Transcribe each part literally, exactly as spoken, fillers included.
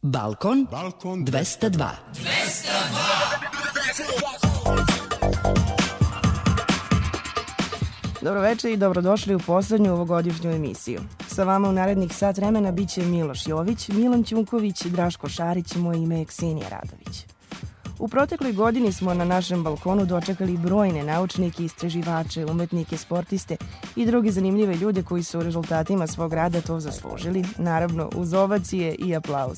Balkon, Balkon dvesta dva. dvesta dva. Dobro večer i dobrodošli u poslednju ovogodišnju emisiju. Sa vama u narednih sat vremena bit će Miloš Jović, Milan Ćunković, Draško Šarić, moje ime je Ksenija Radović. U protekloj godini smo na našem balkonu dočekali brojne naučnike, istraživače, umetnike, sportiste i druge zanimljive ljude koji su u rezultatima svog rada to zaslužili, naravno uz ovacije i aplauz.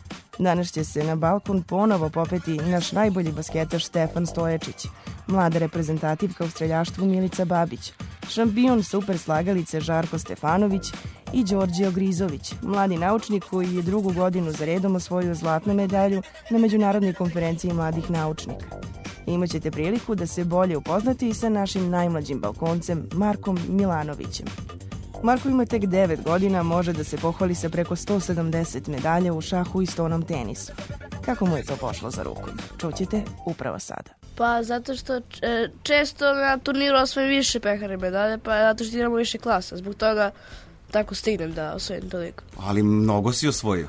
Danas će se na balkon ponovo popeti naš najbolji basketaš Stefan Stojačić, mlada reprezentativka u streljaštvu Milica Babić, šampion super slagalice Žarko Stefanović i Đorđe Grizović, mladi naučnik koji je drugu godinu za redom osvojio zlatnu medalju na Međunarodnoj konferenciji mladih naučnika. Imaćete priliku da se bolje upoznate i sa našim najmlađim balkoncem Markom Milanovićem. Marko ima tek devet godina, može da se pohvali sa preko sto sedamdeset medalja u šahu i stonom tenisu. Kako mu je to pošlo za rukom? Čućete upravo sada. Pa zato što često na turniru osvojim više pehare medalje, pa zato što imamo više klasa. Zbog toga tako stignem da osvojim toliko. Ali mnogo si osvojio?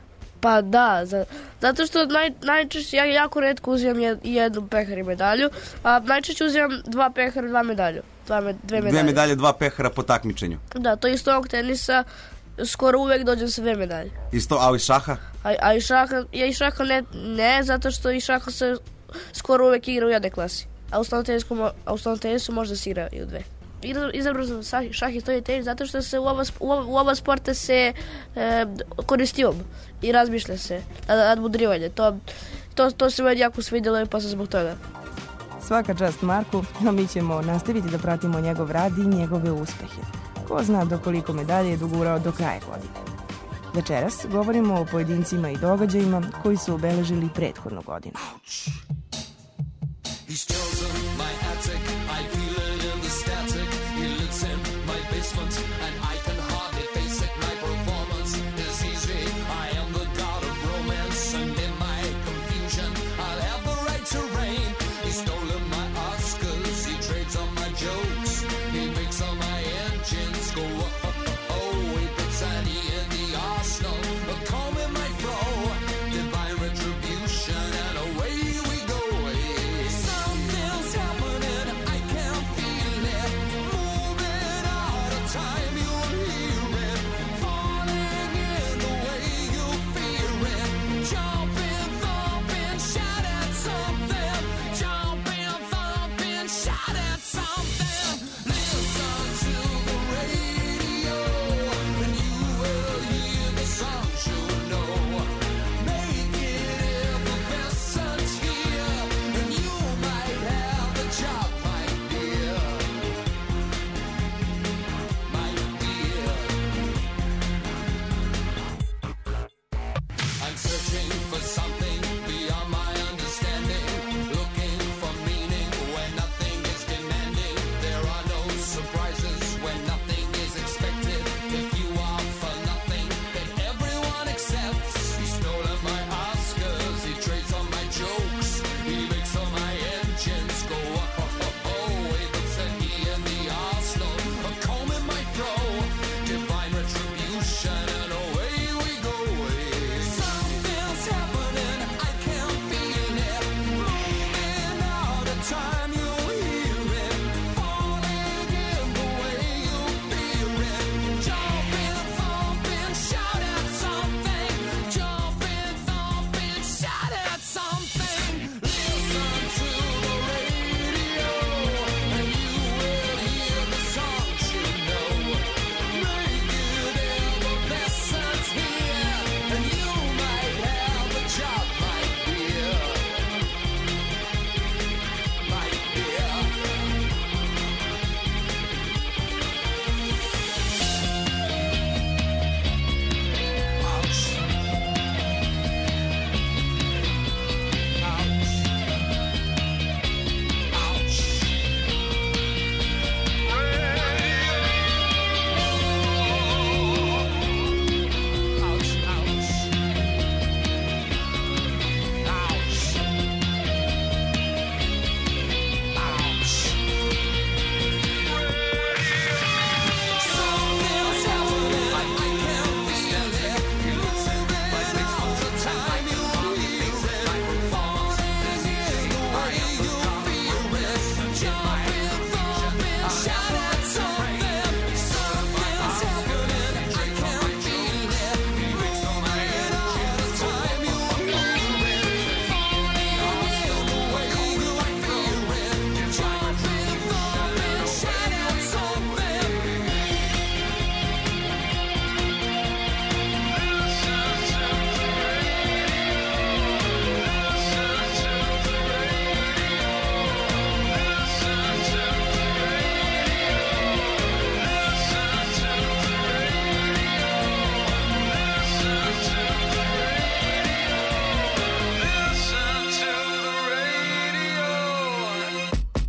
Pa da, za, zato što naj, najčešće, ja jako retko uzimam jed, jednu pehar i medalju, a najčešće uzimam dva pehara, dva medalju. Dva med, dve medalje. Dve medalje, dva pehara po takmičenju. Da, to isto ovog tenisa, skoro uvek dođem sa dve medalje. Isto, a i šaha? A, a i šaha, ja i šaha ne, ne, zato što i šaha se skoro uvek igra u jednoj klasi. A u stolnom tenisu možda se igra i u dve. Izabrao sam šah i stolni tenis zato što se u oba, u oba, u oba sporta se e, koristi um i razmišlja se nadmudrivanje. To, to, to se meni jako svidjelo i pa sam zbog toga. Svaka čast Marku, a mi ćemo nastaviti da pratimo njegov rad i njegove uspehe. Ko zna do koliko medalje je dogurao do kraja godine. Večeras govorimo o pojedincima i događajima koji su obeležili prethodnu godinu. Time you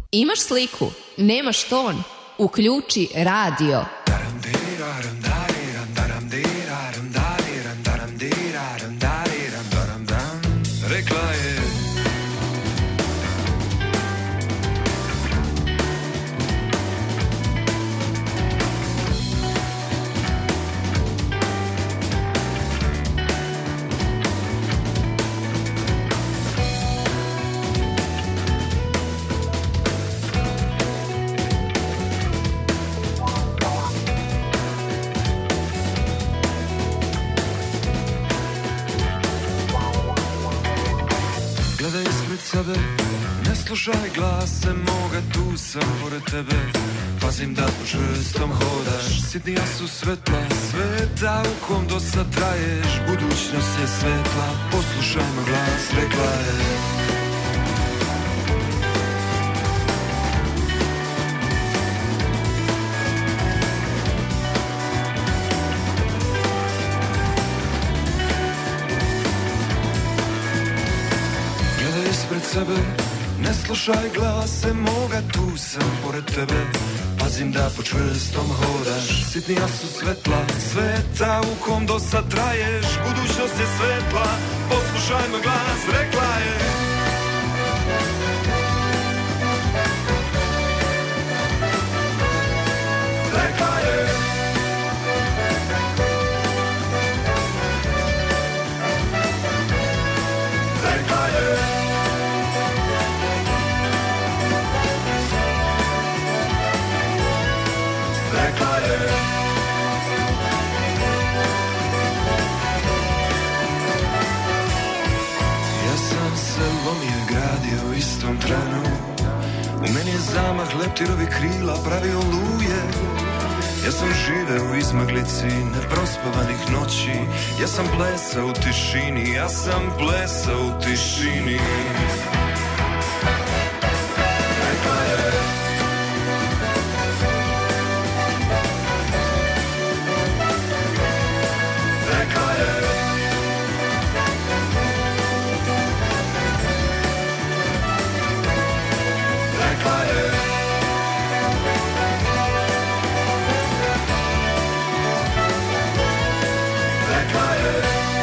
Imaš sliku, nemaš ton, uključi radio. Rekla je sebe, ne slušaj glase moga, tu sam pored tebe. Pazim da po čvrstom hodaš, sitnija su svetla sveta u kom do sad traješ. Budućnost je svetla, poslušaj moj glas, rekla je. Sebe, ne slušaj glase moga, tu sam pored tebe. Pazim da po čvrstom hodaš, sitnija su svetla sveta u kom do sad traješ. Budućnost je svetla, poslušaj moj glas, rekla je. Rekla je. Rekla je. Rekla je. Ja sam se lomio, gradio u istom trenu. U meni je zamah leptirovi krila pravio oluje. Ja sam živeo u izmaglici neprospavanih noći. Ja sam plesao u tišini, ja sam plesao u tišini. Rekla je. Rekla je. Rekla je. Rekla je.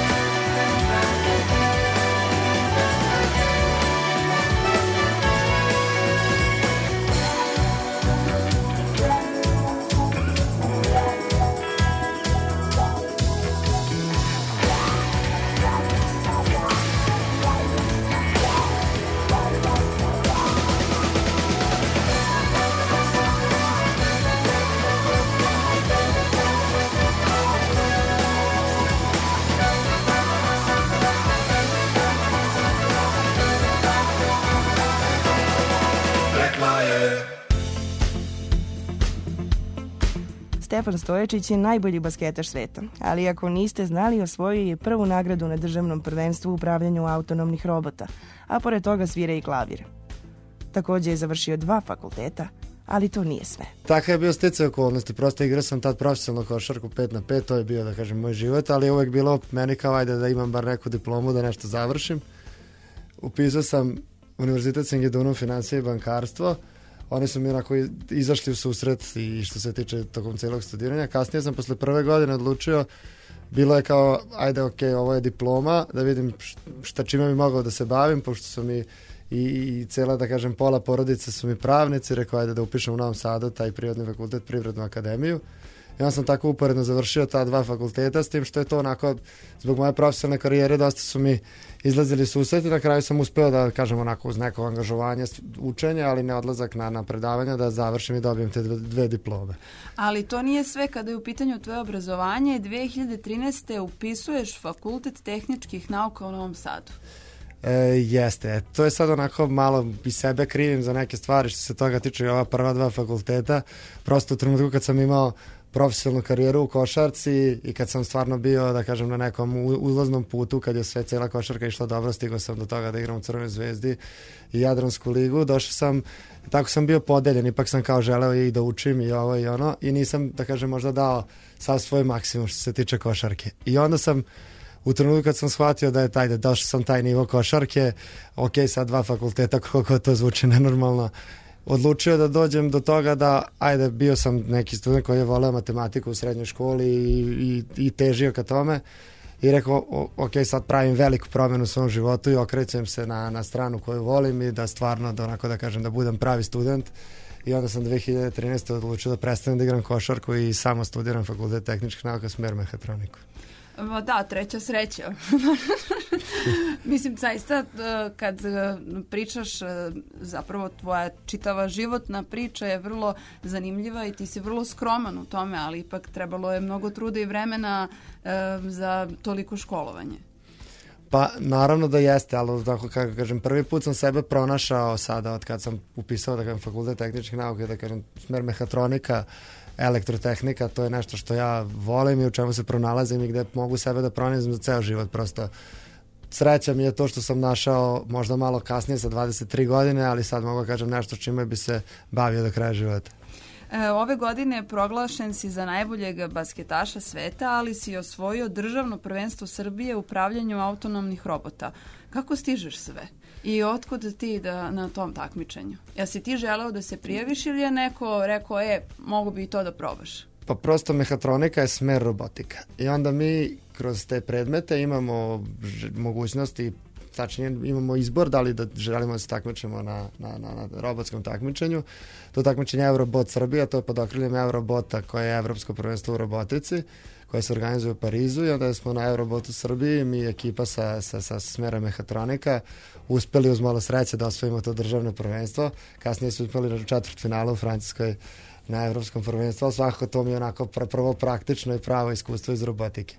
Stefan Stoječić je najbolji basketaš sveta, ali ako niste znali, osvojio je prvu nagradu na državnom prvenstvu u upravljanju autonomnih robota, a pored toga svira i klavir. Također je završio dva fakulteta, ali to nije sve. Tako je bio sticaj okolnosti, prosto igrao sam tad profesionalno košarku pet na pet, to je bio, da kažem, moj život, ali je uvek bilo meni kao ajde da imam bar neku diplomu, da nešto završim. Upisao sam Univerzitet Singidunum, financije i bankarstvo. Oni su mi onako izašli u susret i što se tiče tokom celog studiranja. Kasnije sam posle prve godine odlučio, bilo je kao, ajde ok, ovo je diploma, da vidim šta čime bi mogao da se bavim, pošto su mi i, i cela, da kažem, pola porodice su mi pravnici, rekao ajde da upišem u Novom Sadu taj prirodni fakultet, Privrednu akademiju. I onda sam tako uporedno završio ta dva fakulteta, s tim što je to onako, zbog moje profesionalne karijere, dosta su mi izlazili susreti, na kraju sam uspeo da, kažem, onako uz neko angažovanje, učenje, ali ne odlazak na, na predavanja, da završim i dobijem te dve, dve diplome. Ali to nije sve kada je u pitanju tvoje obrazovanje. dve hiljade trinaeste. upisuješ Fakultet tehničkih nauka u Novom Sadu. E, jeste, to je sad onako malo i sebe krivim za neke stvari što se toga tiče ova prva dva fakulteta. Prosto u trenutku kad sam imao profesionalnu karijeru u košarci i kad sam stvarno bio, da kažem, na nekom uzlaznom putu, kad je sve cijela košarka išla dobro, stigao sam do toga da igram u Crvenoj zvezdi i Jadransku ligu, došao sam, tako sam bio podeljen, ipak sam kao želeo i da učim i ovo i ono i nisam, da kažem, možda dao sav svoj maksimum što se tiče košarke. I onda sam u trenutku kad sam shvatio da je taj, da došao sam taj nivo košarke, ok, sad dva fakulteta, koliko to zvuči nenormalno, odlučio da dođem do toga da, ajde, bio sam neki student koji je voleo matematiku u srednjoj školi i, i, i težio ka tome i rekao, ok, sad pravim veliku promenu u svom životu i okrećem se na, na stranu koju volim i da stvarno, da onako da kažem, da budem pravi student. I onda sam dve hiljade trinaeste. odlučio da prestanem da igram košarku i samo studiram fakultet tehničkih nauka, smer mehatroniku. Da, treća sreća. Mislim, zaista kad pričaš, zapravo tvoja čitava životna priča je vrlo zanimljiva i ti si vrlo skroman u tome, ali ipak trebalo je mnogo truda i vremena za toliko školovanje. Pa naravno da jeste, ali tako kako kažem, prvi put sam sebe pronašao sada od kad sam upisao da kažem fakultet tehničkih nauka, da kažem smer mehatronika, elektrotehnika, to je nešto što ja volim i u čemu se pronalazim i gde mogu sebe da pronađem za ceo život. Prosto sreća mi je to što sam našao možda malo kasnije sa dvadeset tri godine, ali sad mogu da kažem nešto čime bi se bavio do kraja života. E, ove godine proglašen si za najboljeg basketaša sveta, ali si osvojio državno prvenstvo Srbije u upravljanju autonomnih robota. Kako stižeš sve? I otkud ti da, na tom takmičenju? Ja si ti želeo da se prijaviš ili je neko rekao, e, mogu bi i to da probaš? Pa prosto mehatronika je smer robotika. I onda mi kroz te predmete imamo mogućnosti, tačnije imamo izbor da li da želimo da se takmičemo na, na, na, na robotskom takmičenju. To takmičenje Eurobot Srbija, to je pod okriljem Eurobota koje je Evropsko prvenstvo u robotici, koje se organizuje u Parizu i onda smo na Eurobotu Srbiji, mi ekipa sa, sa, sa smera mehatronika uspeli uz malo sreće da osvojimo to državno prvenstvo. Kasnije su uspeli na četvrtfinalu u Francuskoj na Evropskom prvenstvu, ali svakako to mi je onako prvo praktično i pravo iskustvo iz robotike.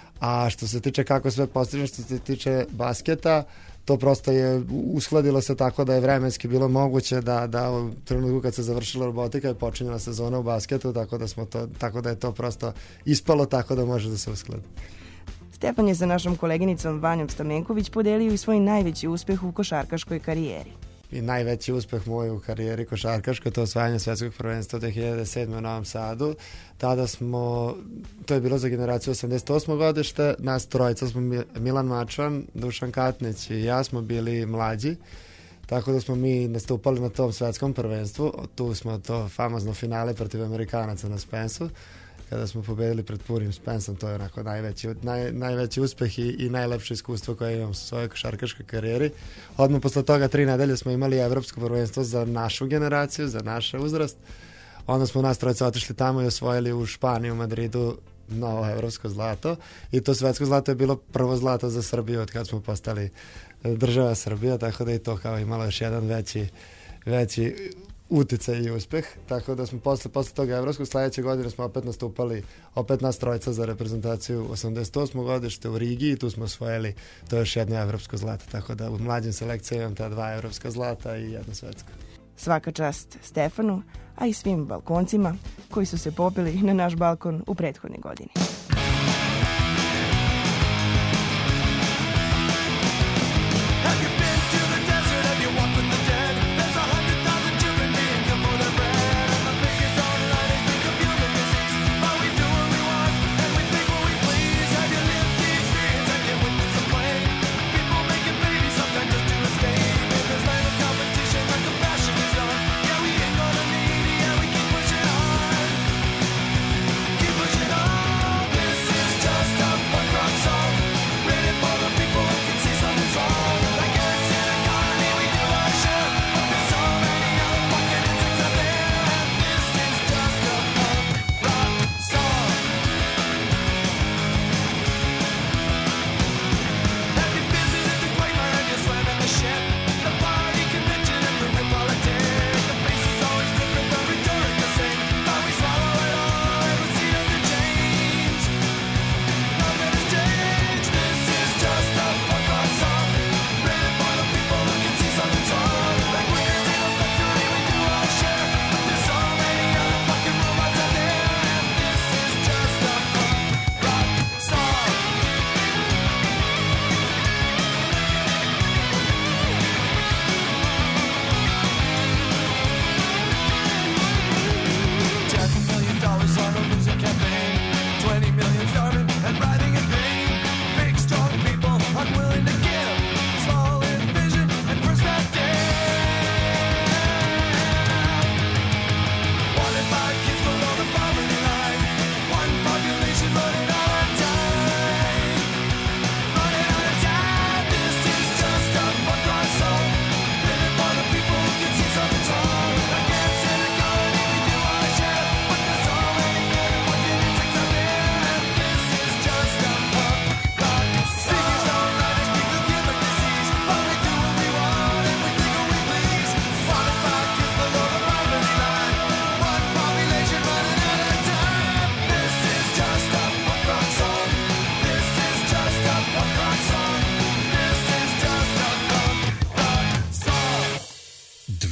A što se tiče kako sve postižem, što se tiče basketa, to prosto je uskladilo se tako da je vremenski bilo moguće da, da u trenutku kad se završila robotika je počinjela sezona u basketu, tako da, smo to, tako da je to prosto ispalo tako da može da se uskladi. Stefan je sa našom koleginicom Vanjom Stamenković podelio i svoj najveći uspeh u košarkaškoj karijeri. I najveći uspeh moj u karijeri košarkaškoj, to je osvajanje svetskog prvenstva dve hiljade sedme. u Novom Sadu. Tada smo, to je bilo za generaciju osamdeset osmo godište, nas trojica smo Milan Mačvan, Dušan Katnić i ja smo bili mlađi, tako da smo mi nastupali na tom svetskom prvenstvu. Tu smo to famozno finale protiv Amerikanaca na Spensu, kada smo pobedili pred Purim Spensom, to je onako najveći, naj, najveći uspeh i, i najlepše iskustvo koje imam u svojoj košarkaškoj karijeri. Odmah posle toga tri nedelje smo imali evropsko prvenstvo za našu generaciju, za naš uzrast. Onda smo nas trojica otišli tamo i osvojili u Španiji, u Madridu, novo evropsko zlato. I to svetsko zlato je bilo prvo zlato za Srbiju od kad smo postali država Srbija, tako da je to kao imalo još jedan veći, veći uticaj i uspeh, tako da smo posle, posle toga evropskog sledeće godine smo opet nastupali, opet nas trojica za reprezentaciju osamdeset osmo godište u Rigi i tu smo osvojili to još jedno evropsko zlato, tako da u mlađim selekcijama imam ta dva evropska zlata i jedno svetsko. Svaka čast Stefanu, a i svim balkoncima koji su se popili na naš balkon u prethodnoj godini.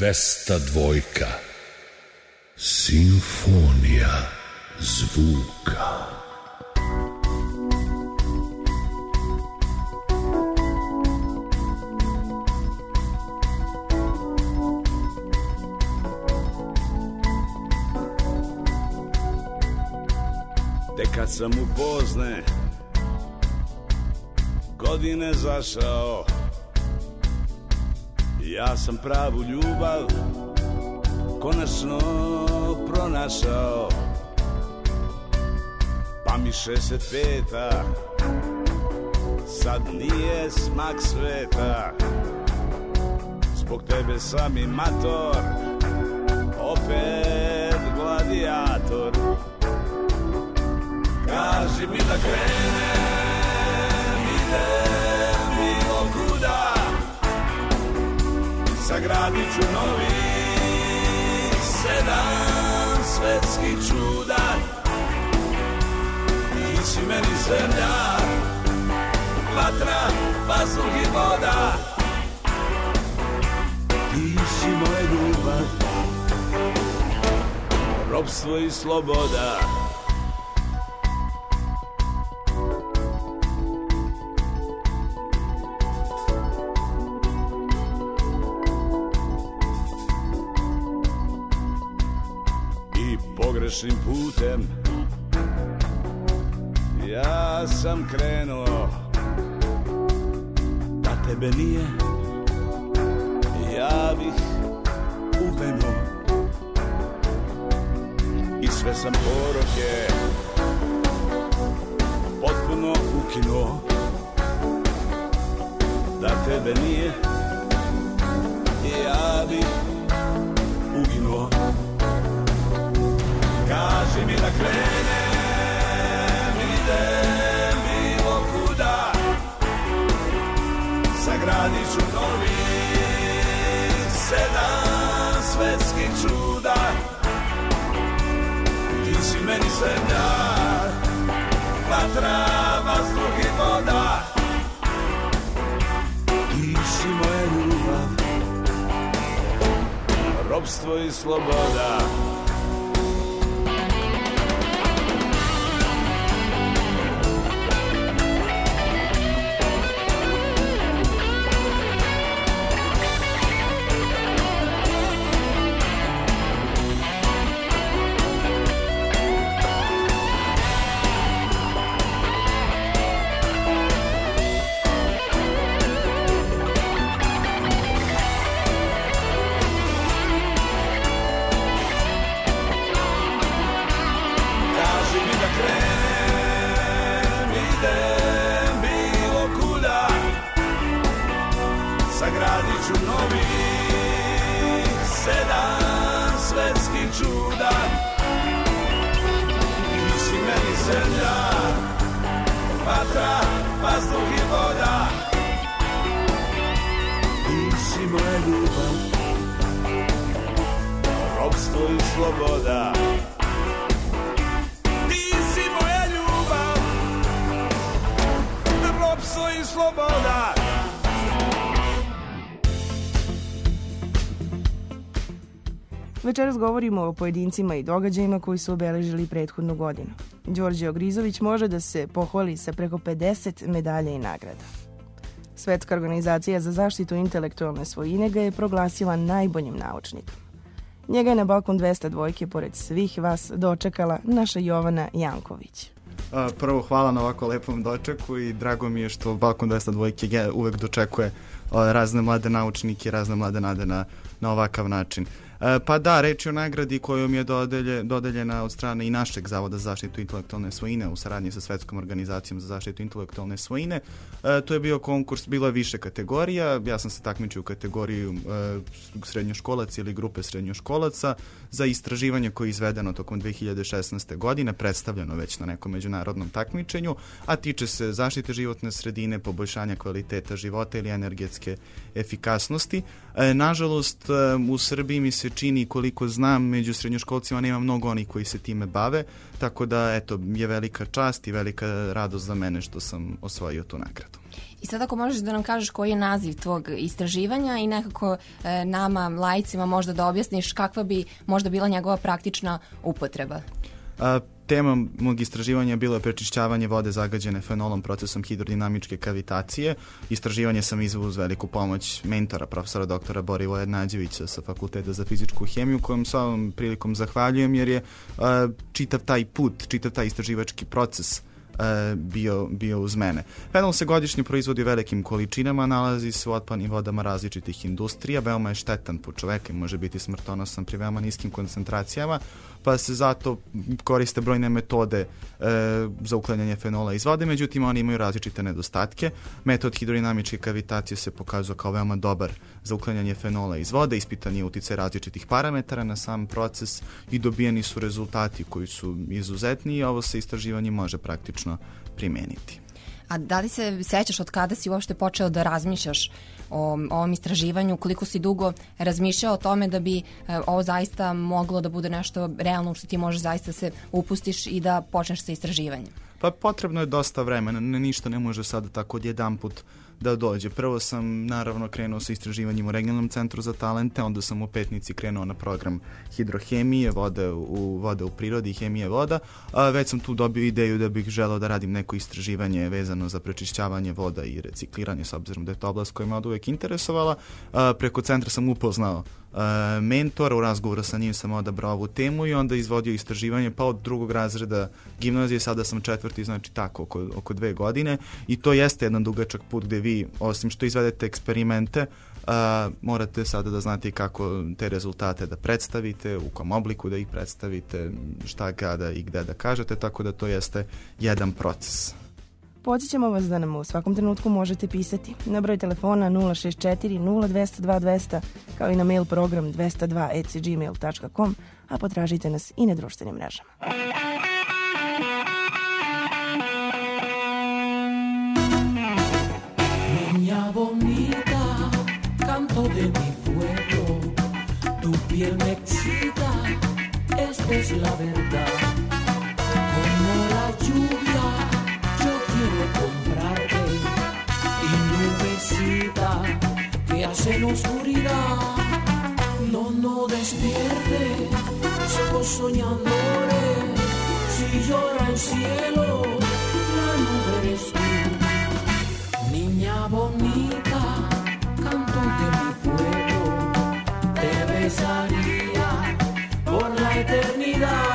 dvesta dvojka. Simfonija zvuka. Tek kad sam u pozne godine zašao, ja sam pravu ljubav konačno pronašao. Pa mi šezdeset peta sad nije smak sveta, zbog tebe sam i mator, opet gladijator. Kaži mi da krenem, idem bilo kuda, sagradit ću novi sedam svetskih čuda. Ti si meni zemlja, vatra, vazduh i voda. Ti si moja ljubav, ropstvo i sloboda. Pogrešnim putem ja sam krenuo, da tebe nije ja bih uvenuo. I sve sam poroke potpuno ukinuo, da tebe nije ja bih uginuo. Kaži mi da krenem, idem bilo kuda, sagradit ću novi sedam svetskih čuda. Ti si meni zemlja, vatra, vazduh i voda. Ti si moja ljubav, ropstvo i sloboda. Večeras govorimo o pojedincima i događajima koji su obeležili prethodnu godinu. Đorđe Ogrizović može da se pohvali sa preko pedeset medalja i nagrada. Svetska organizacija za zaštitu intelektualne svojine ga je proglasila najboljim naučnikom. Njega je na balkon dvesta dvojke pored svih vas dočekala naša Jovana Janković. Prvo, hvala na ovako lepom dočeku i drago mi je što balkon dvesta dvojke uvek dočekuje razne mlade naučnike, razne mlade nade na, na ovakav način. Pa da, reč je o nagradi kojom je dodelje, dodeljena od strane i našeg Zavoda za zaštitu intelektualne svojine u saradnji sa Svetskom organizacijom za zaštitu intelektualne svojine. E, to je bio konkurs, bilo je više kategorija, ja sam se takmičio u kategoriju e, srednjoškolac ili grupe srednjoškolaca za istraživanje koje je izvedeno tokom dve hiljade šesnaeste. godine, predstavljeno već na nekom međunarodnom takmičenju, a tiče se zaštite životne sredine, poboljšanja kvaliteta života ili energetske efikasnosti. E, nažalost, e, u Srbiji mi se čini, koliko znam, među srednjoškolcima nema mnogo onih koji se time bave, tako da eto, je velika čast i velika radost za mene što sam osvojio tu nagradu. I sad ako možeš da nam kažeš koji je naziv tvog istraživanja i nekako e, nama, laicima, možda da objasniš kakva bi možda bila njegova praktična upotreba. A, tema mog istraživanja je bilo prečišćavanje vode zagađene fenolom procesom hidrodinamičke kavitacije. Istraživanje sam izveo uz veliku pomoć mentora, profesora doktora Borivoja Nađevića sa Fakulteta za fizičku hemiju, kojem s ovom prilikom zahvaljujem jer je a, čitav taj put, čitav taj istraživački proces bio, bio uz mene. Fenol se godišnje proizvodi u velikim količinama, nalazi se u otpadnim vodama različitih industrija, veoma je štetan po čoveka i može biti smrtonosan pri veoma niskim koncentracijama, pa se zato koriste brojne metode e, za uklanjanje fenola iz vode, međutim oni imaju različite nedostatke. Metod hidrodinamičke kavitacije se pokazuje kao veoma dobar za uklanjanje fenola iz vode, ispitan je uticaj različitih parametara na sam proces i dobijeni su rezultati koji su izuzetni i ovo se istraživanje može praktično primeniti. A da li se sećaš od kada si uopšte počeo da razmišljaš o ovom istraživanju, koliko si dugo razmišljao o tome da bi e, ovo zaista moglo da bude nešto realno što ti možeš zaista se upustiš i da počneš sa istraživanjem? Pa potrebno je dosta vremena, ne, ništa ne može sada tako odjedan put da dođe. Prvo sam naravno krenuo sa istraživanjem u Regionalnom centru za talente, onda sam u Petnici krenuo na program hidrohemije, vode u, vode u prirodi i hemije voda. A, već sam tu dobio ideju da bih želeo da radim neko istraživanje vezano za prečišćavanje voda i recikliranje, s obzirom da je to oblast koja me od uvek interesovala. A, preko centra sam upoznao Uh, mentora, u razgovoru sa njim sam odabrao ovu temu i onda izvodio istraživanje, pa od drugog razreda gimnazije, sada sam četvrti, znači tako oko, oko dve godine i to jeste jedan dugačak put gde vi, osim što izvedete eksperimente, uh, morate sada da znate kako te rezultate da predstavite, u kom obliku da ih predstavite, šta, kada i gde da kažete, tako da to jeste jedan proces. Podsjećamo vas da nam u svakom trenutku možete pisati na broj telefona nula šest četiri nula dva nula dva dva nula nula kao i na mail program dvesta dva at gmail dot com, a potražite nas i na društvenim mrežama. Niña bonita, canto de mi pueblo, tu piel me excita, esta es la verdad, como la lluvia. Quiero comprarte y nubecita que hace la oscuridad. No, no despierte, somos soñadores. Si llora el cielo, la nube eres tú. Niña bonita, canto de mi pueblo, te besaría por la eternidad.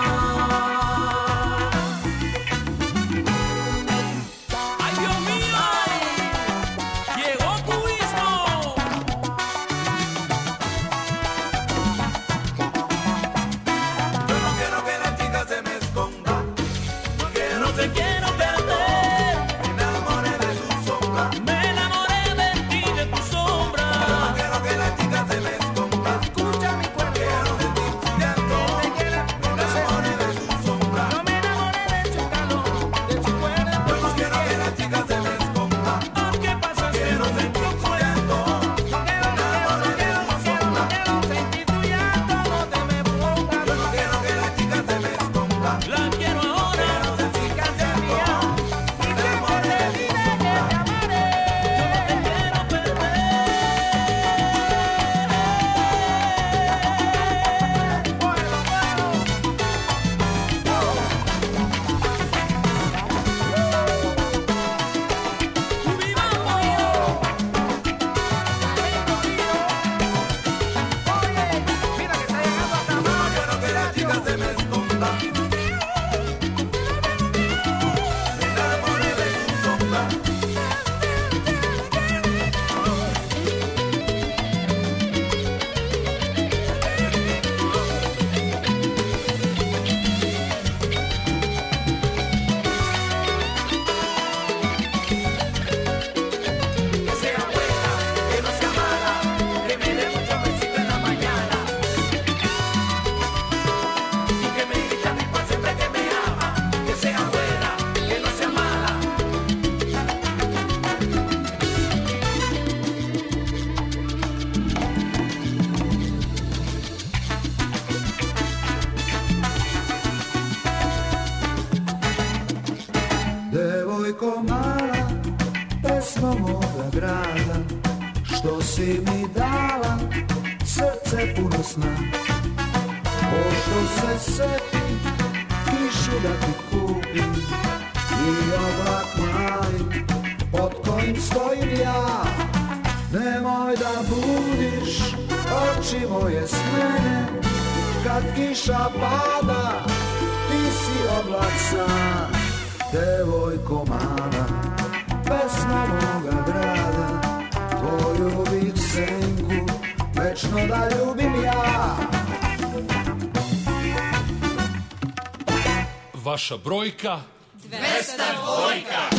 Quiero perder, me enamoré de su sombra, me enamoré de ti. što si mi dala srce puno sna. Pošto se setim kišu da ti kupim i oblak mali pod kojim stojim ja. Nemoj da budiš oči moje s mene, kad kiša pada ti si oblak sam. Devojko mala, pesma moga grada, tvoju bih senku večno da ljubim ja. Vaša brojka dvesta dvojka.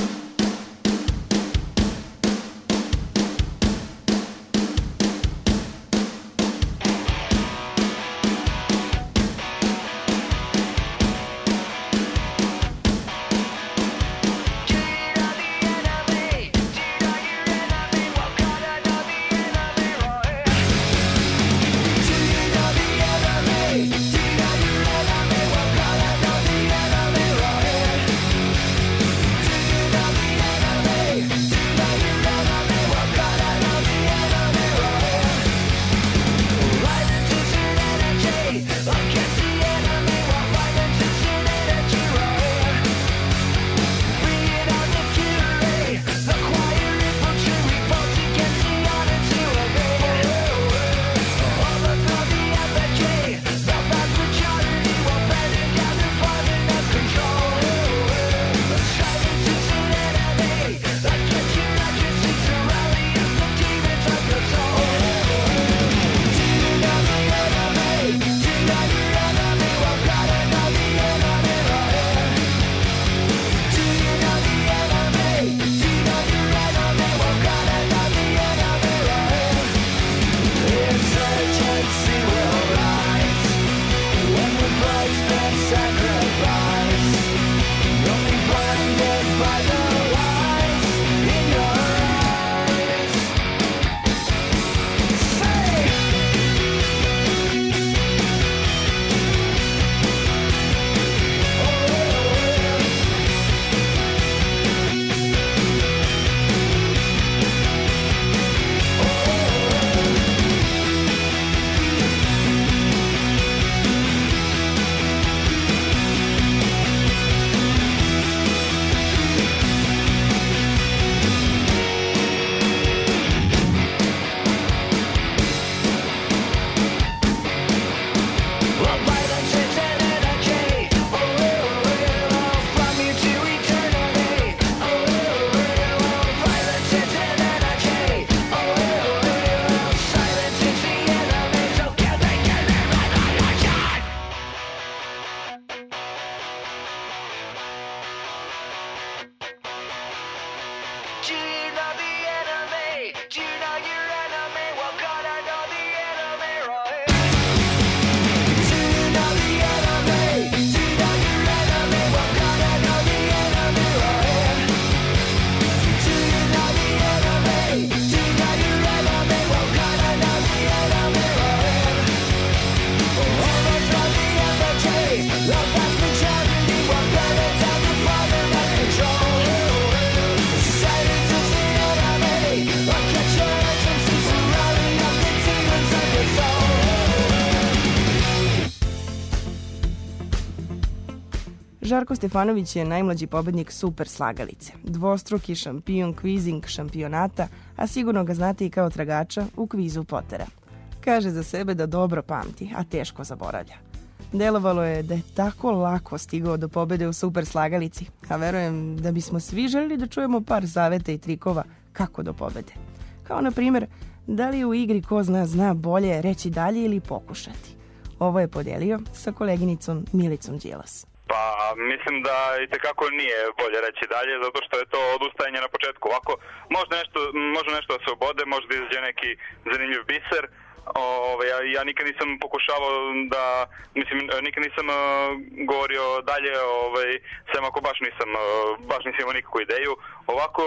Žarko Stefanović je najmlađi pobednik Super slagalice, dvostruki šampion kvizing šampionata, a sigurno ga znate i kao tragača u kvizu Potera. Kaže za sebe da dobro pamti, a teško zaboravlja. Delovalo je da je tako lako stigao do pobede u Super slagalici, a verujem da bismo svi željeli da čujemo par saveta i trikova kako do pobede. Kao na primjer, da li u igri ko zna zna bolje reći dalje ili pokušati. Ovo je podelio sa koleginicom Milicom Đilas. Pa mislim da i tekako nije bolje reći dalje, zato što je to odustajanje na početku. Ovako, može nešto, može nešto da se obode, može da izađe neki zanimljiv biser. Ove, ja, ja nikad nisam pokušavao da, mislim, nikad nisam uh, govorio dalje, ovaj, sem ako baš nisam, uh, baš nisam imao nikakvu ideju. Ovako,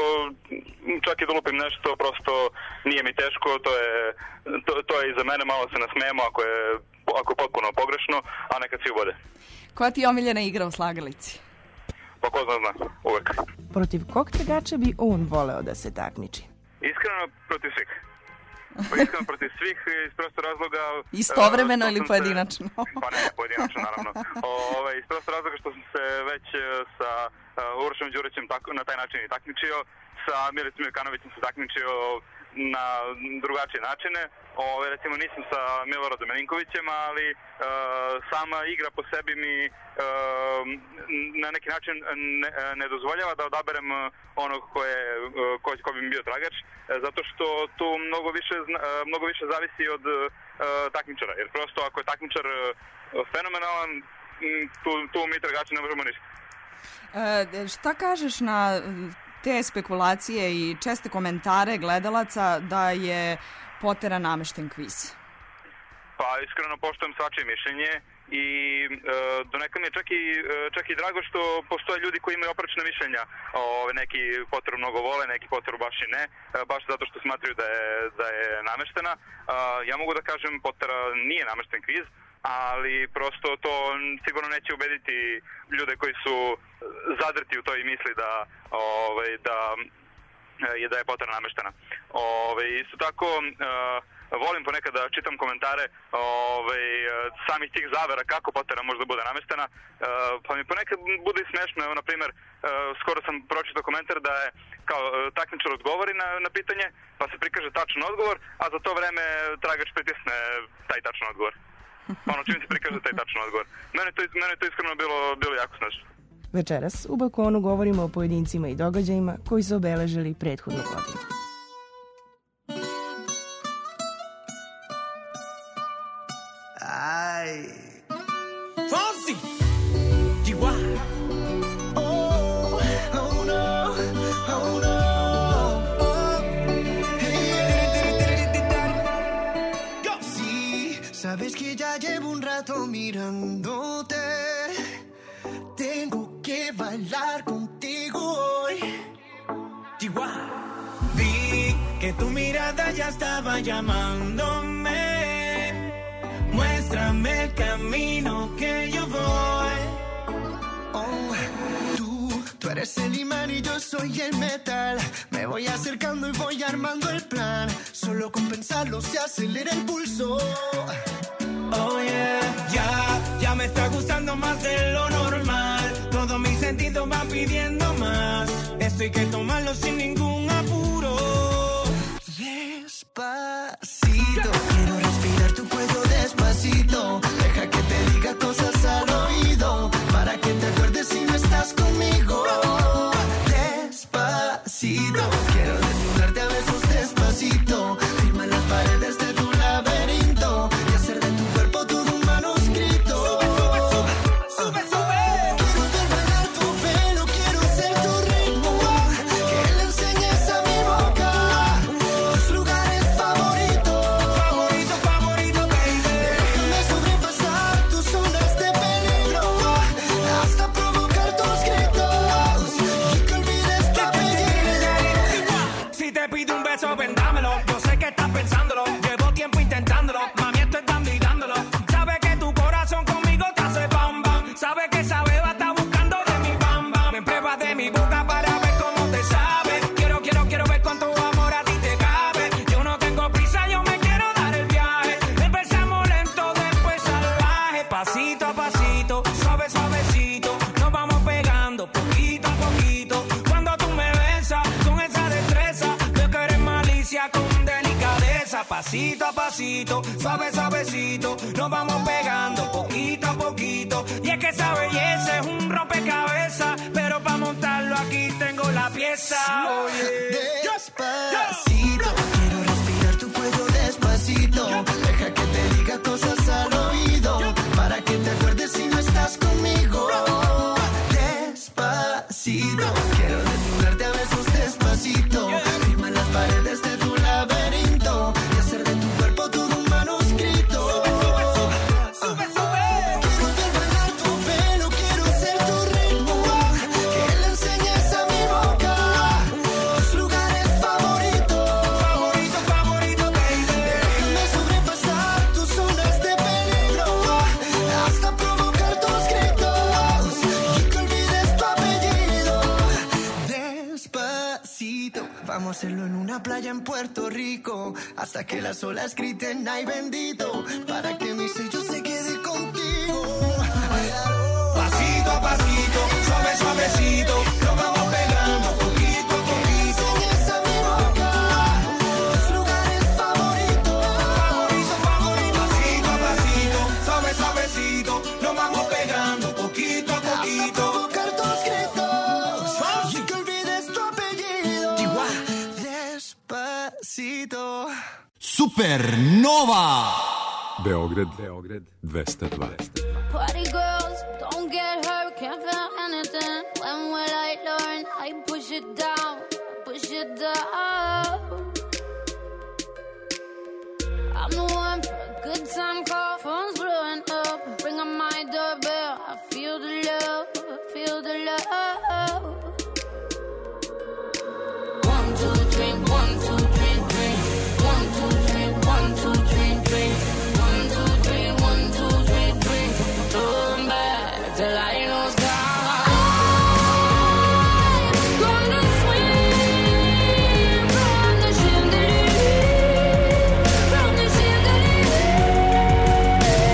čak i da lupim nešto, prosto nije mi teško, to je, to, to je i za mene, malo se nasmejemo ako je, ako je potpuno pogrešno, a nekad svi ubode. Koja ti je omiljena igra u slagalici? Pa ko zna zna, uvek. Protiv kog tragača bi on voleo da se takmiči? Iskreno protiv svih. Pa iskreno protiv svih iz prosto razloga... Istovremeno uh, ili pojedinačno? Se, pa ne, pojedinačno naravno. Ove, iz prosto razloga što sam se već sa uh, Urošem Đurićem tako, na taj način i takmičio, sa Milicom Jokanovićem se takmičio na drugačije načine. Ove, recimo nisam sa Miloradom Milinkovićem, ali uh, sama igra po sebi mi uh, na neki način ne, ne dozvoljava da odaberem onog ko, je, ko, ko bi mi bio tragač, zato što tu mnogo više, mnogo više zavisi od uh, takmičara. Jer prosto ako je takmičar fenomenalan, tu, tu mi tragači ne možemo ništa. E, šta kažeš na te spekulacije i česte komentare gledalaca da je Potera namešten kviz? Pa iskreno poštujem svačije mišljenje i e, do neka mi je čak i, čak i drago što postoje ljudi koji imaju oprečna mišljenja. O, neki Potteru mnogo vole, neki Potteru baš i ne, baš zato što smatraju da je, da je nameštena. E, ja mogu da kažem Pottera nije namešten kviz, ali prosto to sigurno neće ubediti ljude koji su zadrti u toj misli da, ovaj, da je da je Pottera nameštena. Ove, isto tako, uh, volim ponekad da čitam komentare ove, samih tih zavera kako Pottera možda bude nameštena, uh, pa mi ponekad bude i smešno. Evo, na primjer, uh, skoro sam pročitao komentar da je kao uh, takmičar odgovori na, na pitanje, pa se prikaže tačan odgovor, a za to vreme tragač pritisne taj tačan odgovor. Ono čim se prikaže taj tačan odgovor. Mene to, mene to iskreno bilo, bilo jako smešno. Večeras u Balkonu govorimo o pojedincima i događajima koji su obeležili prethodnu godinu. Ay. Fonsi. Chihuahua. Oh, oh no, oh no. Oh. Hey. Yo. Sí, sabes que ya llevo un rato mirándote. Tengo que bailar contigo hoy. Chihuahua. Vi que tu mirada ya estaba llamándome. Muéstrame el camino que yo voy. Oh, tú, tú eres el imán y yo soy el metal. Me voy acercando y voy armando el plan. Solo con pensarlo se acelera el pulso. Oh yeah, ya, ya me está gustando más de lo normal. Todos mis sentidos van pidiendo más. Esto hay que tomarlo sin ningún apuro. Despacito, quiero respirar tu cuello despacito. Deja que te diga cosas al oído, para que te acuerdes si no estás conmigo. Despacito, quiero desnudarte a besos despacito. Firma las paredes de tu laberinto y hacer de tu cuerpo todo un manuscrito. Sube, sube, sube, sube, sube. Quiero ver bailar tu pelo, quiero ser tu ritmo. Que le enseñes a mi boca tus lugares favoritos. Favorito, favorito, baby. Déjame sobrepasar tus zonas de peligro hasta provocar tus gritos y que olvides tu apellido. Si te pido un beso, ven dámelo. Yo sé que estás pensándolo. Llevo tiempo intentándolo. Mami, esto es dando y dándolo. Sabes que tu corazón conmigo te hace bam bam. Sabes que esa beba está buscando de mi bam bam. Me pruebas de mi boca para ver cómo te sabe. Quiero, quiero, quiero ver cuánto amor a ti te cabe. Yo no tengo prisa, yo me quiero dar el viaje. Empezamos lento, después salvaje. Pasito a pasito, suave, suavecito. Nos vamos pegando poquito a poquito. Cuando tú me besas con esa destreza, veo que eres malicia con delicadeza. Pasito a pasito, suave, suavecito. Nos vamos pegando poquito a poquito. Y es que esa belleza es un rompecabezas, pero para montarlo aquí tengo la pieza. Oye, despacito, quiero respirar tu cuello despacito. Deja que te diga cosas al oído, para que te acuerdes si no estás conmigo. Despacito, quiero desnudarte a besos despacito. Firma las paredes de tu laberinto y hacer de tu cuerpo todo un manuscrito. Sube, sube, sube. Quiero ver bailar tu pelo, quiero ser tu ritmo. Que le enseñes a mi boca tus lugares favoritos. Favorito, favorito, baby. Déjame sobrepasar tus zonas de peligro hasta provocar tus gritos y que olvides tu apellido. Despacito, vamos a hacerlo en una una playa en Puerto Rico, hasta que las olas griten ay bendito, para que mi sello se quede contigo. Pasito a pasito, suave suavecito, nos vamos pegando poquito a poquito. Enseñas a mi boca tus lugares favoritos, Favorito, favorito. Pasito a pasito, suave suavecito, nos vamos pegando poquito a poquito. hasta provocar tus gritos, sin que olvides tu apellido. Despacito. Supernova Beograd, Beograd dvesta dva. Party girls, don't get hurt, can't feel anything. When will I learn? I push it down, push it down. I'm the one for a good time call, phone's blowing up. Ring on my doorbell, I feel the love, feel the love. One, two, three, one, two, three, three. One, two, three, one, two, three, three. One, two, three, one, two, three, three. Turn back till I know it's gone. I'm gonna swim from the chandelier, from the chandelier.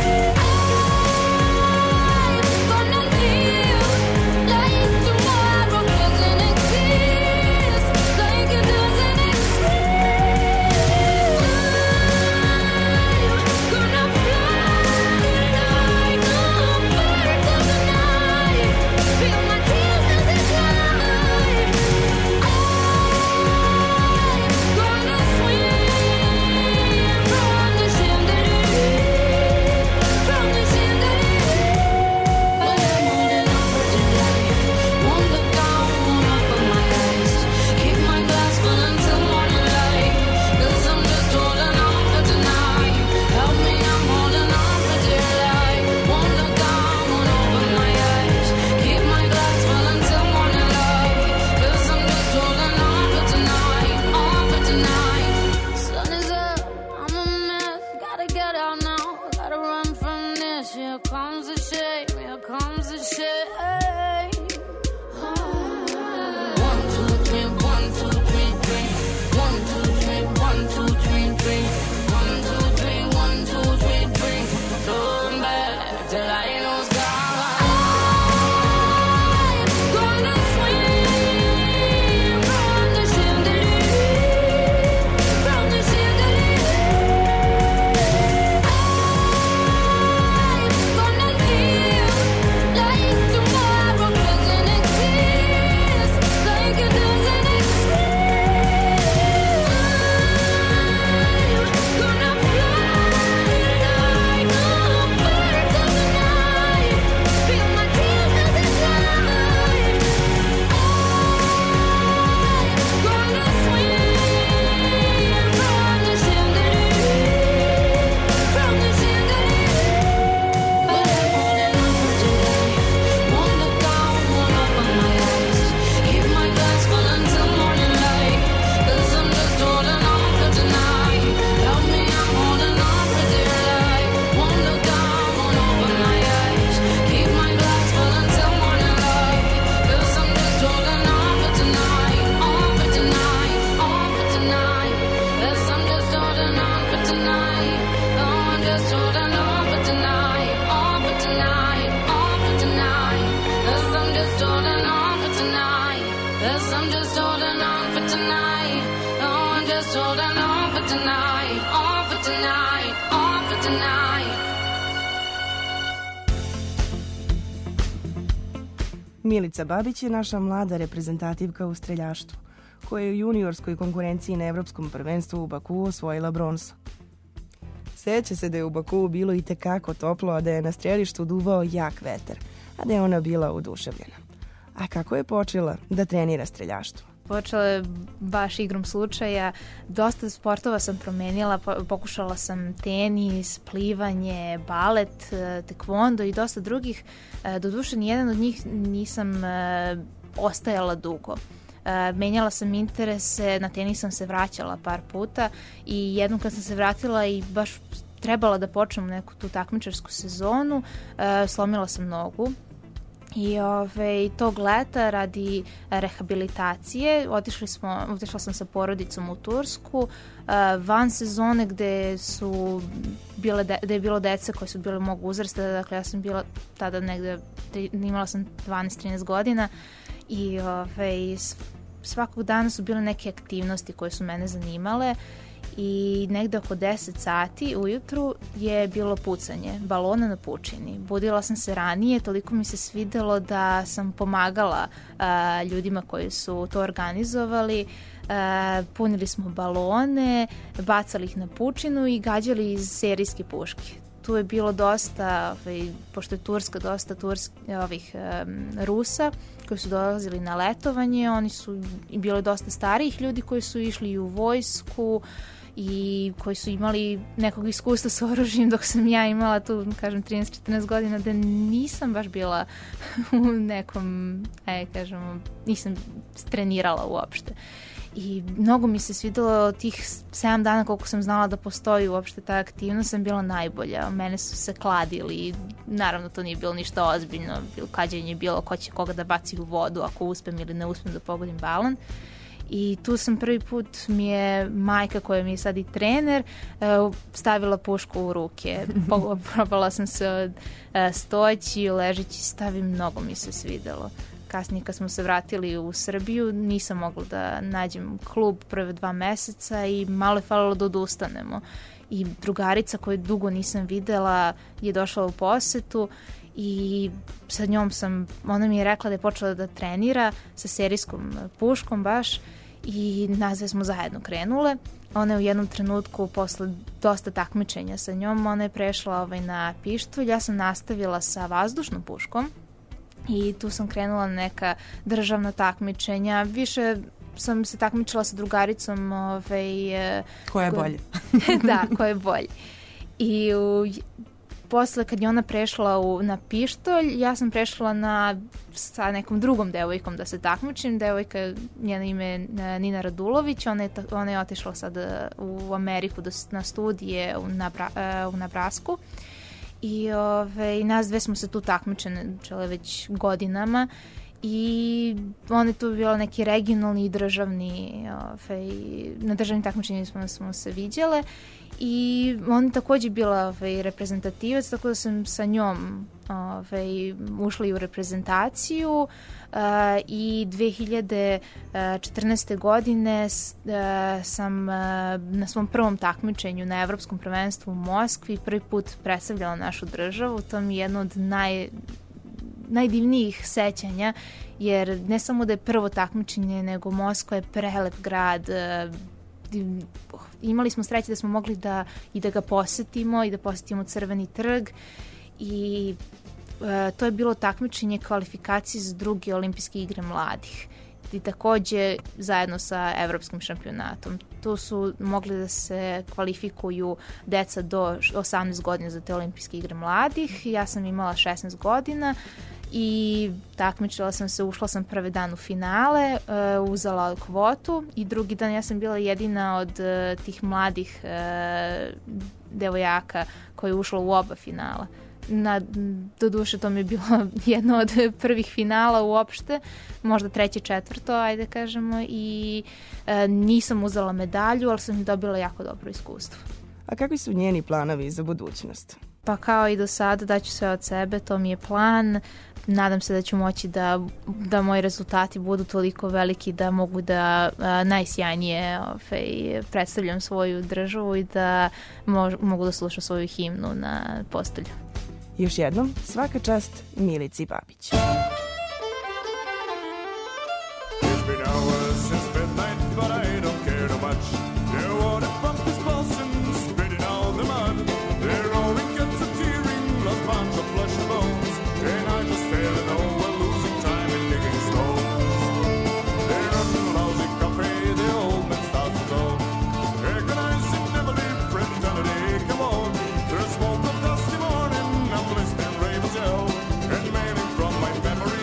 I'm gonna live like tomorrow doesn't exist, like it doesn't exist. Gonna fly like a bird of the night, feel my tears as they glide. I'm gonna swim from the chandelier, from the chandelier. But I'm holding on for dear life, won't look down, won't open my eyes. Keep my glass full until morning light, 'cause I'm just holding on for tonight. Help me, I'm holding on for dear life. Won't look down, won't open my eyes. Keep my glass full until morning light, 'cause I'm just holding on for tonight, on for tonight. Sun is up, I'm a mess, gotta get out now, gotta run from this. Here comes the shame, here comes the shame. One, two, three, one, two, three, three. One, two, three, one, two, three, three. One, two, three, one, two, three, three. Turn back till I know it's gone. I'm gonna swim from the chandelier, from the chandelier. I'm gonna live like tomorrow doesn't exist, like it doesn't exist. Gonna fly like a bird of the night, feel my tears as they glide. Gonna swim from the chandelier, from the chandelier. But I'm holding on for dear life, won't look down, won't open my eyes. Keep my glass full until morning light, 'cause I'm just holding on for tonight. Help me, I'm holding on for dear life. Won't look down, won't open my eyes. Keep my glass full until morning light, 'cause I'm just holding on for tonight, on for tonight, on for tonight. 'Cause I'm just holding on for tonight. Oh, I'm just holding on for tonight, on for tonight, on for tonight. 'Cause I'm just holding on for tonight. 'Cause I'm just holding on for tonight. Oh, I'm just holding on for tonight, on for tonight, on for tonight. Milica Babić je naša mlada reprezentativka u streljaštvu, koja je u juniorskoj konkurenciji na Evropskom prvenstvu u Bakuu osvojila bronzu. Seća se da je u Bakuu bilo i tekako toplo, a da je na strelištu duvao jak vetar, a da je ona bila oduševljena. A kako je počela da trenira streljaštvo? Počela je baš igrom slučaja. Dosta sportova sam promenila, pokušala sam tenis, plivanje, balet, tekvondo i dosta drugih. Doduše, nijedan od njih nisam ostajala dugo. Menjala sam interese, na tenis sam se vraćala par puta i jednom kad sam se vratila i baš trebala da počnem neku tu takmičarsku sezonu, slomila sam nogu I ove, tog leta radi rehabilitacije otišli smo, otišla sam sa porodicom u Tursku uh, van sezone gde su bile de, gde je bilo dece koje su bile mog uzrasta, dakle ja sam bila tada negde, imala sam dvanaest trinaest godina i ove, svakog dana su bile neke aktivnosti koje su mene zanimale i negde oko deset sati ujutru je bilo pucanje balona na pučini. Budila sam se ranije, toliko mi se svidelo da sam pomagala a, ljudima koji su to organizovali. A, punili smo balone, bacali ih na pučinu i gađali iz serijske puške. Tu je bilo dosta, ovaj, pošto je Turska, dosta tursk, ovih um, Rusa koji su dolazili na letovanje. Oni su, bilo dosta starijih ljudi koji su išli i u vojsku i koji su imali nekog iskustva sa oružjem, dok sam ja imala tu, kažem, trinaest četrnaest godina, da nisam baš bila u nekom, aj, kažemo, nisam trenirala uopšte. I mnogo mi se svidelo tih sedam dana koliko sam znala da postoji uopšte ta aktivnost, sam bila najbolja. Mene su se kladili, naravno to nije bilo ništa ozbiljno, klađenje je bilo ko će koga da baci u vodu, ako uspem ili ne uspem da pogodim balon. I tu sam prvi put, mi je majka koja mi je sad i trener stavila pušku u ruke. Probala sam se stojeći, ležeći, stavim, mnogo mi se svidelo. Kasnije kad smo se vratili u Srbiju nisam mogla da nađem klub prve dva meseca i malo je falilo da odustanemo. I drugarica koju dugo nisam videla je došla u posetu i sa njom sam, ona mi je rekla da je počela da trenira sa serijskom puškom baš i nas dve smo zajedno krenule. Ona je u jednom trenutku posle dosta takmičenja sa njom, ona je prešla ovaj, na pištolj, ja sam nastavila sa vazdušnom puškom i tu sam krenula na neka državna takmičenja, više sam se takmičila sa drugaricom ovaj, koja je bolje. Da, koja je bolje. I u, posle kad je ona prešla u, na pištolj, ja sam prešla na, sa nekom drugom devojkom da se takmičim. Devojka, njeno ime je Nina Radulović, ona je, ona je otišla sad u Ameriku da, na studije u, Nabra, u Nebrasku. I ove, nas dve smo se tu takmičile već godinama i on je tu bila neki regionalni i državni, ove, na državnim takmičenjima smo, smo se viđale i on je takođe bila ove, reprezentativac, tako da sam sa njom ove, ušla i u reprezentaciju uh, i dve hiljade četrnaeste. godine uh, sam uh, na svom prvom takmičenju na Evropskom prvenstvu u Moskvi prvi put predstavljala našu državu. To mi je jedno od naj najdivnijih sećanja, jer ne samo da je prvo takmičenje, nego Moskva je prelep grad. Imali smo sreće da smo mogli da i da ga posetimo i da posetimo Crveni trg i e, to je bilo takmičenje kvalifikacije za druge olimpijske igre mladih i takođe zajedno sa evropskim šampionatom. Tu su mogli da se kvalifikuju deca do osamnaest godina za te olimpijske igre mladih. Ja sam imala šesnaest godina i takmičila sam se, ušla sam prvi dan u finale, uh, uzela kvotu i drugi dan ja sam bila jedina od uh, tih mladih uh, devojaka koja je ušla u oba finala. Na, do duše to mi je bilo jedno od prvih finala uopšte, možda treće, četvrto, ajde kažemo, i e, nisam uzela medalju, ali sam dobila jako dobro iskustvo. A kakvi su njeni planovi za budućnost? Pa kao i do sada daću sve od sebe, to mi je plan. Nadam se da ću moći da, da moji rezultati budu toliko veliki da mogu da a, najsjajnije ovaj, predstavljam svoju državu i da mož, mogu da slušam svoju himnu na postolju. Još jednom, svaka čast Milici Babić. Memory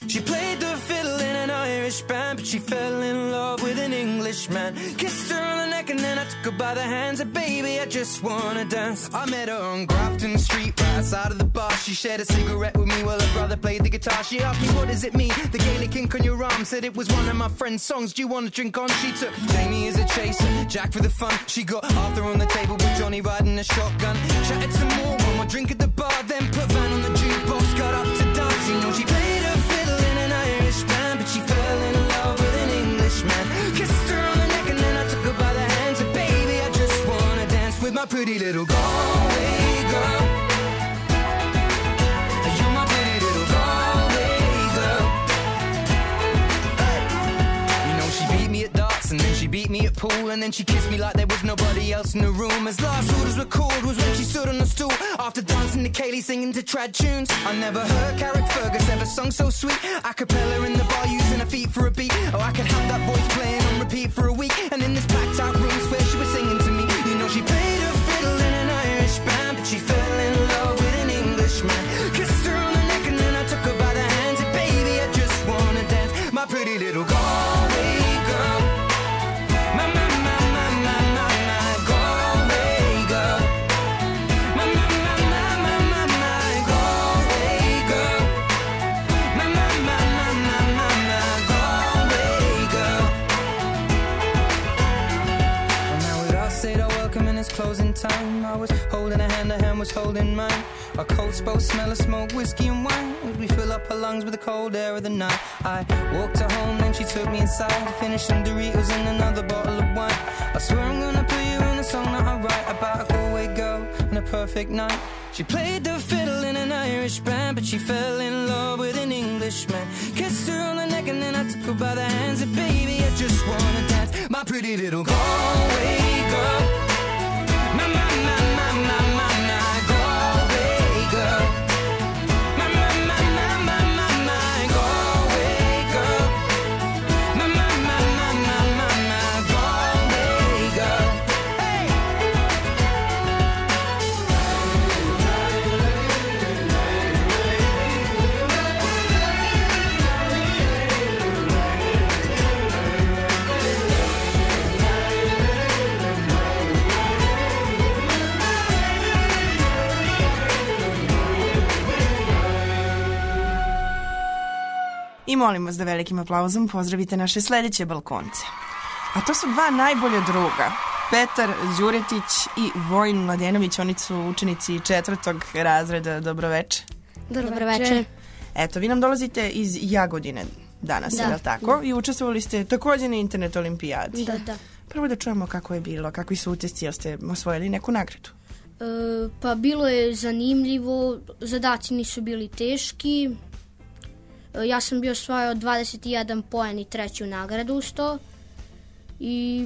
She played the fiddle in an Irish band, but she fell in love with an Englishman. Kissed her on the neck and then I took her by the hands. And baby, I just wanna dance. I met her on Grafton Street, right outside of the bar. She shared a cigarette with me while her brother played the guitar. She asked me, what does it mean? The Gaelic ink on your arm. Said it was one of my friend's songs. Do you want to drink on? She took Jamie as a chaser, Jack for the fun. She got Arthur on the table with Johnny riding a shotgun. Chatted some more, one more drink at the bar. Then put Van on the jukebox, got up to dance. You know she played her fiddle in an Irish band, but she fell in love with an Englishman. Kissed her on the neck and then I took her by the hands. And baby, I just wanna dance with my pretty little Galway girl. You're my pretty little Galway girl. Hey. You know she beat me at darts and then she beat me at pool, and then she kissed me like there was nobody else in the room. As last orders were called was when she stood on the stool after dancing to Kaylee singing to trad tunes. I never heard Carrick Fergus ever sung so sweet. A cappella in the bar using her feet for a beat. Oh, I could have that voice playing on repeat for a week. And in this packed out room where she was singing to me. You know she played her fiddle in an Irish band, but she fell in love with an Englishman. Kissed her on the neck and then I took her by the hands. And baby, I just wanna dance, my pretty little Galway girl. My, my, my, my, my, my, my Galway girl. My, my, my, my, my, my, my Galway girl. My, my, my, my, my, my, my Galway girl. Well, now we'd all said our welcome and it's closing time. I was holding a hand, her hand was holding mine. Our coats both smell of smoke, whiskey and wine, as we fill up her lungs with the cold air of the night. I walked her home, then she took me inside, finished some Doritos and another bottle of wine. I swear I'm gonna put you in a song that I write about a Galway girl and a perfect night. She played the fiddle in an Irish band, but she fell in love with an Englishman. Kissed her on the neck and then I took her by the hands. And baby, I just wanna dance, my pretty little Galway girl. My, my, my, my, my, my, my Galway girl. My, my, my, my, my, my, my Galway girl. My, my, my, my, my, my, my Galway girl. Hey! I molim vas da velikim aplauzom pozdravite naše sledeće balkonce. A to su dva najbolja druga. Petar Đuretić i Vojin Mladenović, oni su učenici četvrtog razreda. Dobroveče. Dobroveče. Eto, vi nam dolazite iz Jagodine danas, Da. je li tako? I učestvovali ste takođe na internet olimpijadi. Da, da. Prvo da čujemo kako je bilo, kakvi su utisci, jel ste osvojili neku nagradu? E, pa bilo je zanimljivo, zadaci nisu bili teški. E, ja sam bio osvojio dvadeset jedan poen i treću nagradu uz to. I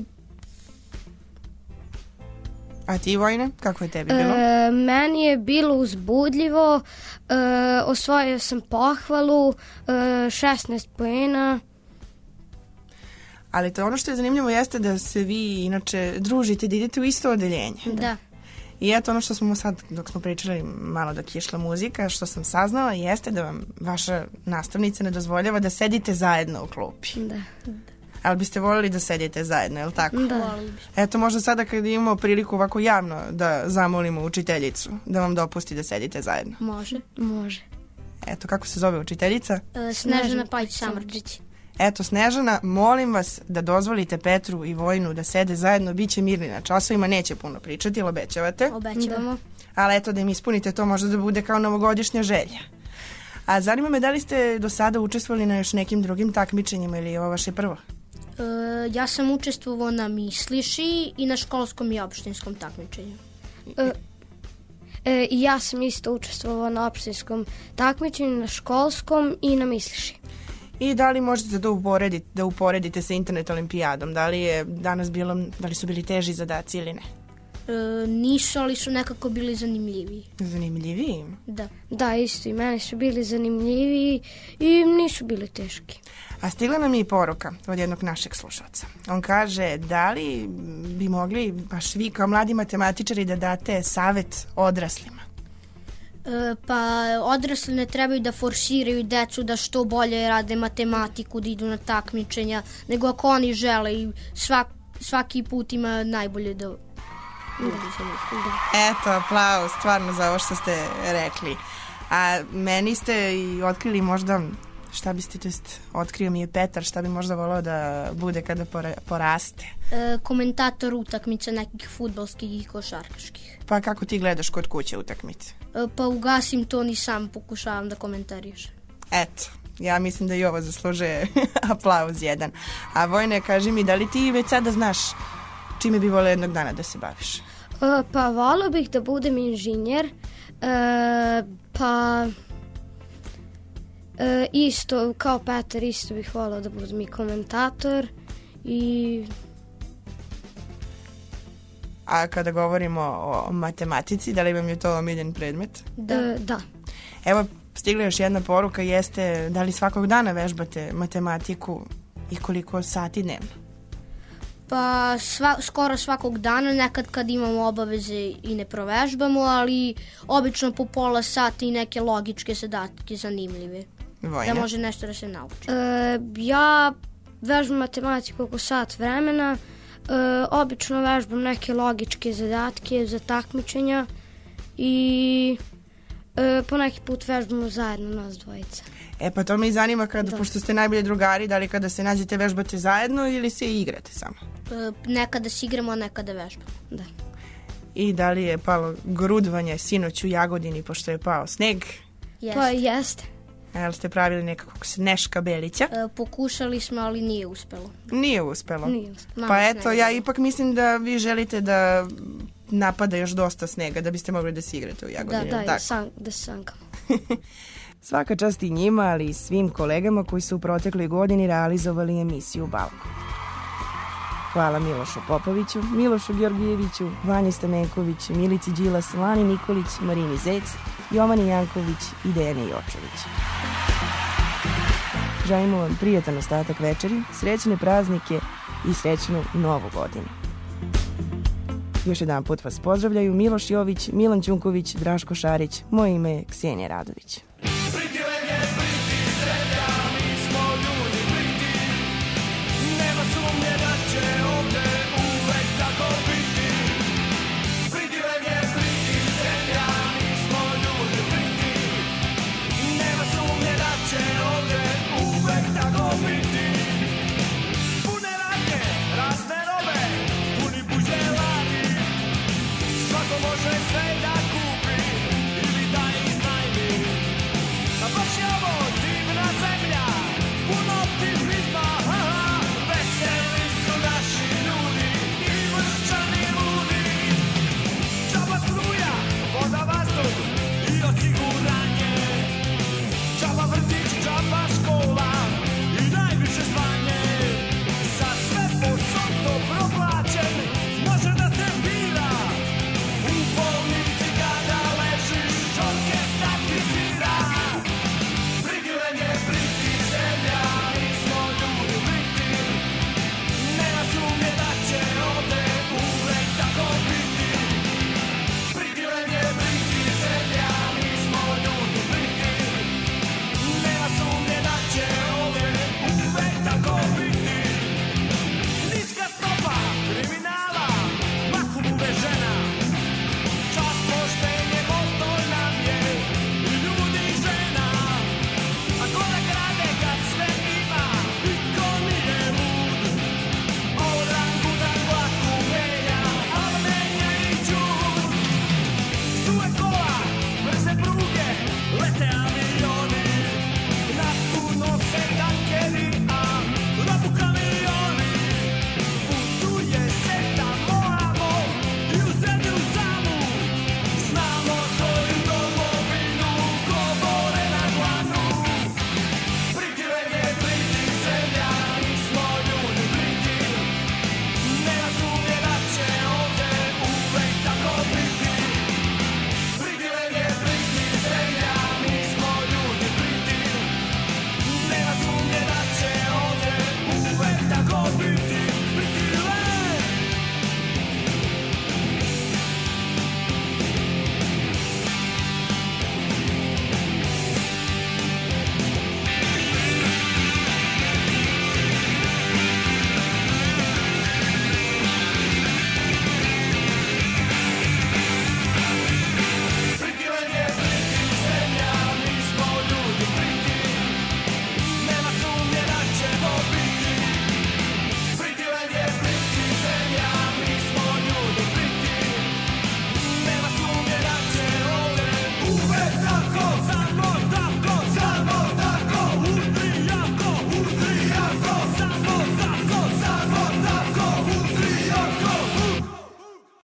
A ti, Vojne, kako je tebi bilo? E, meni je bilo uzbudljivo, e, osvojio sam pohvalu, e, šesnaest poena. Ali to ono što je zanimljivo jeste da se vi inače družite, da idete u isto odeljenje. Da. I eto ono što smo sad, dok smo pričali malo dok je išla muzika, što sam saznala jeste da vam vaša nastavnica ne dozvoljava da sedite zajedno u klupi. Da. Ali biste voljeli da sedite zajedno, je li tako? Da. Eto, možda sada kad imamo priliku ovako javno da zamolimo učiteljicu da vam dopusti da sedite zajedno. Može. Može. Eto, kako se zove učiteljica? E, Snežana Pajić-Samardžić. Eto, Snežana, molim vas da dozvolite Petru i Vojnu da sede zajedno, bit će mirni na časovima, neće puno pričati, ili obećavate? Obećavamo. Ali eto, da im ispunite to, možda da bude kao novogodišnja želja. A zanima me da li ste do sada učestvovali na još nekim drugim takmičenjima ili je ovo vaše prvo? E, ja sam učestvovao na Misliši i na školskom i opštinskom takmičenju. E, e, ja sam isto učestvovao na opštinskom takmičenju, na školskom i na Misliši. I da li možete da uporedite, da uporedite sa internet olimpijadom? Da li je danas bilo, da li su bili teži zadaci ili ne? E, nisu, ali su nekako bili zanimljiviji. Zanimljiviji? Da. Da, isto i meni su bili zanimljiviji i nisu bili teški. A stigla nam je i poruka od jednog našeg slušalca. On kaže, da li bi mogli baš vi kao mladi matematičari da date savet odraslima? E, pa odrasli ne trebaju da forsiraju decu da što bolje rade matematiku, da idu na takmičenja, nego ako oni žele i svak, svaki put ima najbolje da... Eto, aplauz, stvarno za ovo što ste rekli. A meni ste i otkrili možda, šta biste, to jest, otkrio mi je Petar, šta bi možda volao da bude kada pora, poraste. E, komentator utakmica nekih fudbalskih i košarkaških. Pa kako ti gledaš kod kuće utakmice? E, pa ugasim to, ni sam pokušavam da komentarišem. Eto, ja mislim da i ovo zaslužuje aplauz jedan. A Vojne, kaži mi, da li ti već sada znaš čime bi voleo jednog dana da se baviš? E, pa volio bih da budem inženjer, e, pa e, isto kao Petar, isto bih volio da budem i komentator i... A kada govorimo o matematici, da li vam je to omiljen predmet? Da. E, da. Evo, stigla još jedna poruka, jeste da li svakog dana vežbate matematiku i koliko sati dnevno? Pa sva, skoro svakog dana, nekad kad imamo obaveze i ne provežbamo, ali obično po pola sata i neke logičke zadatke zanimljive. Vojna. Da može nešto da se nauči. E, ja vežbam matematiku oko sat vremena, e, obično vežbam neke logičke zadatke za takmičenja i e, po neki put vežbamo zajedno nas dvojica. E pa to me i zanima, kada, da. Pošto ste najbolji drugari, da li kada se nađete vežbate zajedno ili se igrate samo? E, nekada se igramo, a nekada vežbamo. Da. I da li je palo grudvanje sinoć u Jagodini pošto je pao sneg? Jeste. Pa jeste. A jel ste pravili nekakvog Sneška Belića? E, pokušali smo, ali nije uspelo. Nije uspelo? Nije uspelo. Pa eto, ja ipak mislim da vi želite da napada još dosta snega, da biste mogli da se igrate u Jagodini. Da, da, da, san, da sankamo. Svaka čast i njima, ali i svim kolegama koji su u protekloj godini realizovali emisiju Balkon. Hvala Milošu Popoviću, Milošu Georgijeviću, Vanji Stamenković, Milici Đilas, Lani Nikolić, Marini Zec, Jovani Janković i Dejani Jočević. Želimo vam prijatan ostatak večeri, srećne praznike i srećnu novu godinu. Još jedan put vas pozdravljaju Miloš Jović, Milan Ćunković, Draško Šarić, moje ime je Ksenija Radović.